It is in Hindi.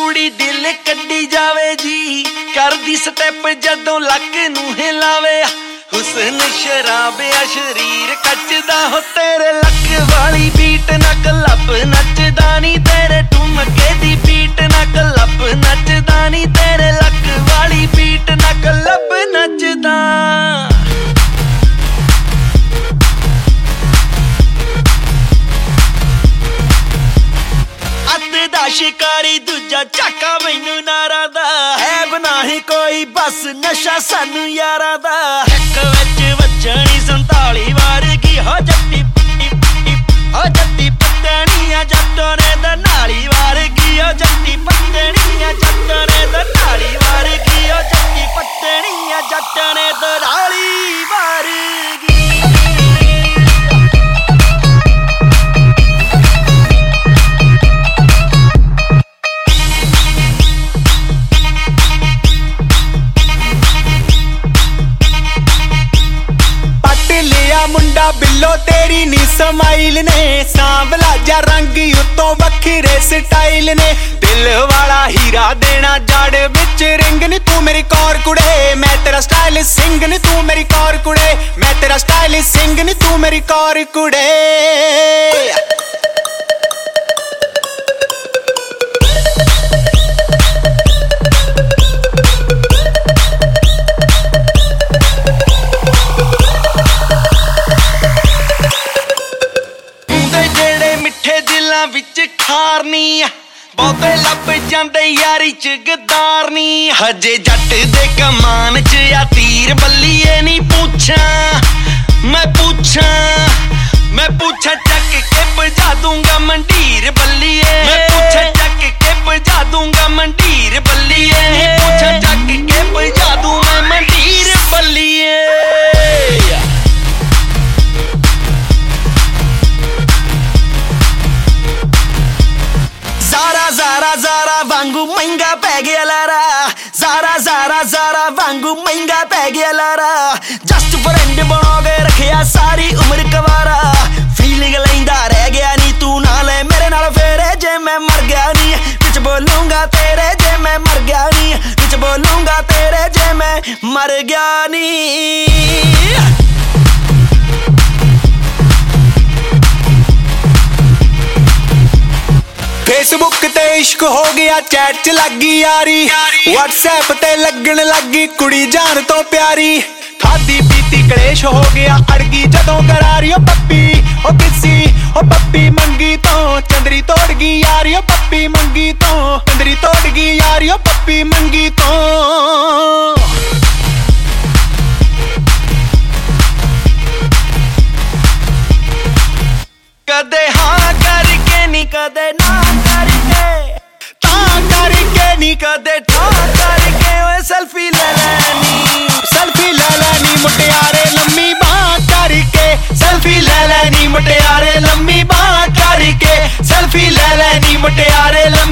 कुड़ी दिल कड्डी जावे जी, करदी स्टैप जदों लक नूं हिलावे। हुस्न शराबिया शरीर कचदा हो तेरे लक वाली बीट ना क्लब नचदा नी, तेरे ठुमके दी बीट ना क्लब नचदा नी, तेरे लक वाली बीट ना क्लब नचदा। दा शिकारी दूजा चाका मैनू नारा दा, है बनाही कोई बस नशा सानू यारा दा। एक विच वजनी 47 वारगी हो जट्टी हो जट्टी पत्तनिया जट्टों ने दा नाली वारगी हो जट्टी पत्तनिया जट्टों ने दा नाली वारगी हो जट्टी पत्तनिया जट्टों ने दा नाली वारगी। मुंडा बिल्लो तेरी नी समाइल ने, सांवला जा रंग उत्तों वखरे स्टाइल ने। दिल वाला हीरा देना जड़ विच रिंग नी, तू मेरी कौर कुड़े मैं तेरा स्टाइल सिंग नी, तू मेरी कौर कुड़े मैं तेरा स्टाइल सिंग नी, तू मेरी कौर कुड़े। विच खारनी बहुते लभ जांदे यारी च गदारनी, हजे जट दे कमान च या तीर बल्लीए नी पूछा मैं पूछा मैं पूछा चक के बजा दूंगा मंडीर बल्लीए, मैं पूछा चक के बजा दूंगा मंडीर बल्लीए, पूछा चक के बजा दूं मैं मंडीर बल्लीए। ज़ारा वांगू महंगा पै गया लारा, ज़ारा वांगू महंगा पै गया लारा। जस्ट फ्रेंड बना के रखिया सारी उम्र कवारा, फीलिंग लैंदा रह गया नी तू नाल मेरे नाल फेरे, जे मैं मर गया नी बिच बोलूंगा तेरे, जे मैं मर गया नी बिच बोलूंगा तेरे, जे मैं मर गया नी। फेसबुक ते इश्क हो गया चैट च लगी यारी, व्हाट्सएप ते लगन लगी कुड़ी जान तो प्यारी। खादी पीती कलेश हो गया अड़गी जदों करारी, ओ पप्पी ओ किसी ओ पप्पी मंगी तो चंदरी तोड़ गई यारी, ओ पप्पी मंगी तो चंदरी तोड़ गई यारी, ओ पप्पी मंगी तो। कदे हाँ करके नी कदे ना करके, ता करके नी कदे ठा करके, ओए सेल्फी ले लेनी मुटियारे लम्मी बांह करके, सेल्फी ले लेनी मुटियारे लम्मी बांह करके, सेल्फी ले लेनी मुटियारे।